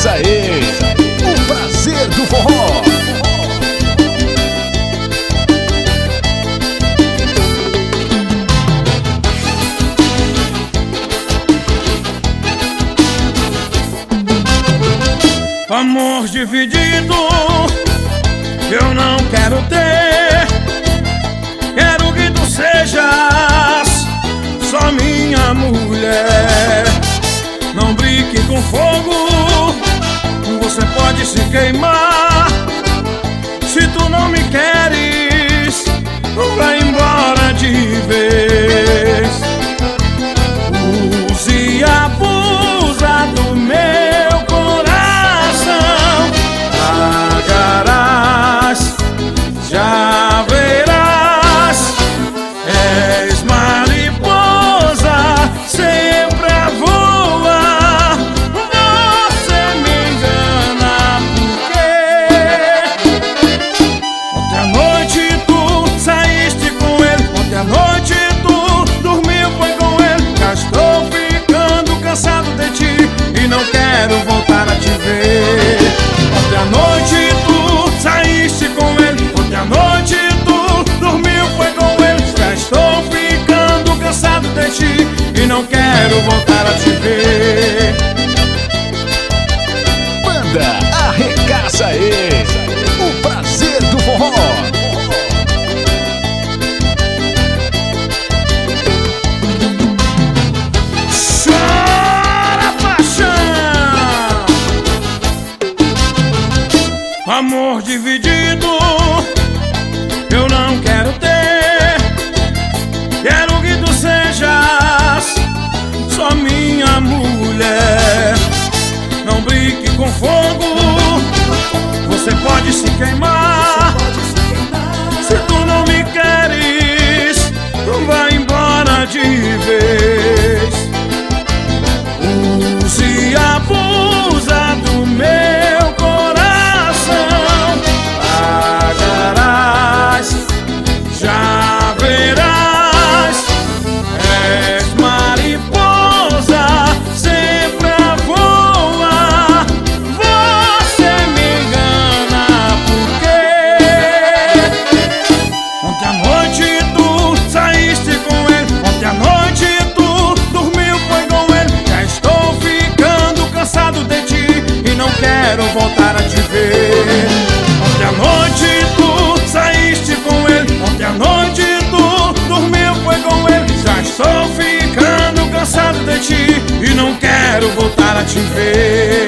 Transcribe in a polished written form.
Casa Ex, o prazer do forró. Amor dividido eu não quero ter. Quero que tu sejas só minha mulher. Não brinque com fogo, você pode se queimar. Se tu não me queres, vai embora de vez. Use e abusa do meu coração. Pagarás, já verás. És mariposa, sempre a voar. Você me engana porque ontem à noite tu saíste com ele. Ontem à noite tu dormiu foi com ele. Já estou ficando cansado de ti e não quero voltar a te ver. Ontem à noite tu saíste com ele. Ontem à noite tu dormiu foi com ele. Já estou ficando cansado de ti e não quero voltar a te ver. Banda Arregaça Ex, o prazer do forró. Chora, paixão! Amor dividido eu não quero ter. Quero que tu sejas só minha mulher. Não brinque com fogo, você pode se queimar. Se tu não me queres, vai embora de vez. Use e abusa do meu coração. Pagarás, já verás. És mariposa, sempre a voar. Você me engana porque ontem à noite tu saíste com ele. Ontem à noite tu dormiu foi com ele. Já estou ficando cansado de ti e não quero voltar a te ver. Ontem à noite tu saíste com ele. Ontem à noite tu dormiu foi com ele. Já estou ficando cansado de ti e não quero voltar a te ver.